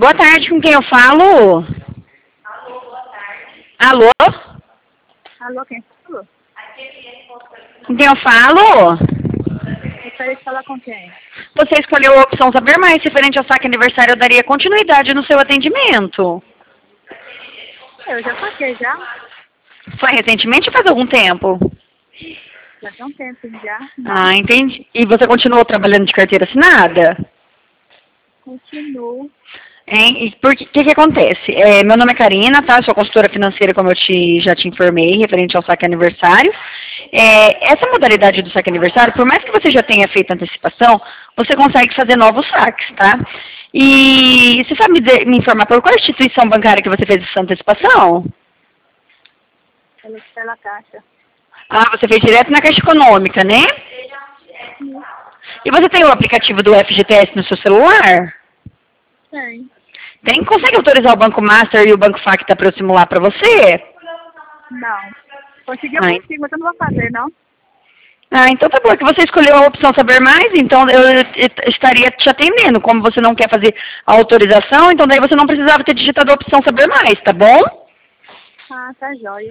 Boa tarde, com quem eu falo? Alô? Alô, quem falou? Com quem eu falo? Gostaria de falar com quem? Você escolheu a opção Saber Mais referente ao saque aniversário, eu daria continuidade no seu atendimento. Eu já paguei já. Foi recentemente ou faz algum tempo? Já tem um tempo já. Ah, entendi. E você continuou trabalhando de carteira assinada? Continuo. Hein? E por que acontece? Meu nome é Karina, tá? Sou consultora financeira, como eu já te informei, referente ao saque aniversário. Essa modalidade do saque aniversário, por mais que você já tenha feito antecipação, você consegue fazer novos saques, tá? E você sabe me informar por qual instituição bancária que você fez essa antecipação? Pela caixa. Ah, você fez direto na Caixa Econômica, né? Sim. E você tem o aplicativo do FGTS no seu celular? Tem. Tem? Consegue autorizar o Banco Master e o Banco Facta para eu simular para você? Não. Consegui, eu Ai. consigo, mas eu não vou fazer, não. Ah, então tá bom, é que você escolheu a opção Saber Mais, então eu estaria te atendendo. Como você não quer fazer a autorização, então daí você não precisava ter digitado a opção Saber Mais, tá bom? Ah, tá jóia.